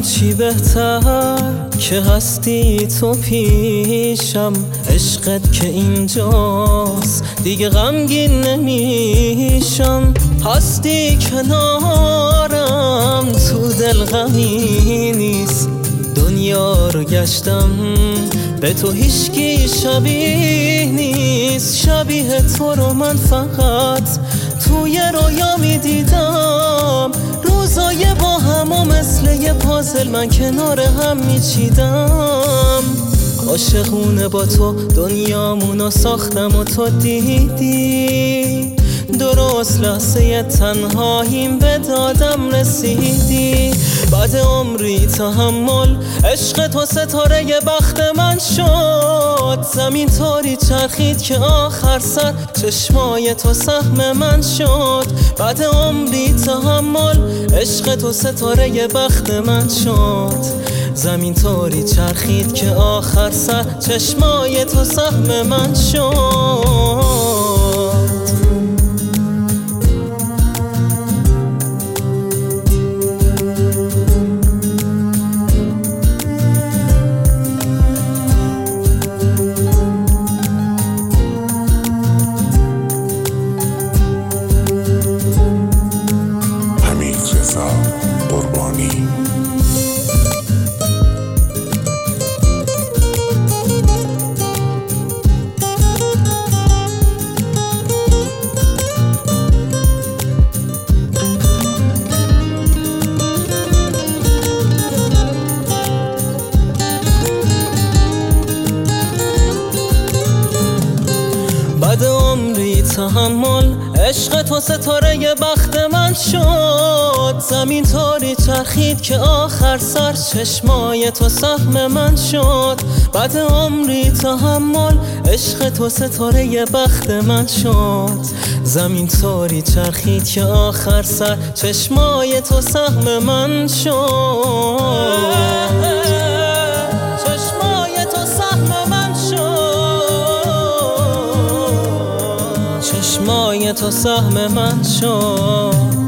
چی بهتر که هستی تو پیشم، عشقت که اینجاست دیگه غمگین نمیشم. هستی کنارم تو دل غمی نیست، دنیا رو گشتم به تو هیچکی شبیه نیست. شبیه تو رو من فقط توی رویا میدیدم، روزای با هم و مثل یه پازل من کنار هم میچیدم. عاشقونه با تو دنیامونو ساختم و تو دیدی، درست لحظه تنهاییم به دادم رسیدی. بعد عمری تحمل عشق تو ستاره بخت من شد، زمین طوری چرخید که آخر سر چشمای تو سهم من شد. بعد عمری تحمل عشق تو ستاره بخت من شد، زمین طوری چرخید که آخر سر چشمای تو سهم من شد. قربانی بعد عمری تحمل عشق تو ستاره بخت من شد، زمین طوری چرخید که آخر سر چشمای تو سهم من شد. بعد عمری تحمل عشق تو ستاره بخت من شد، زمین طوری چرخید که آخر سر چشمای تو سهم من شد. چشمای تو سهم من شد، چشمای تو سهم من شد.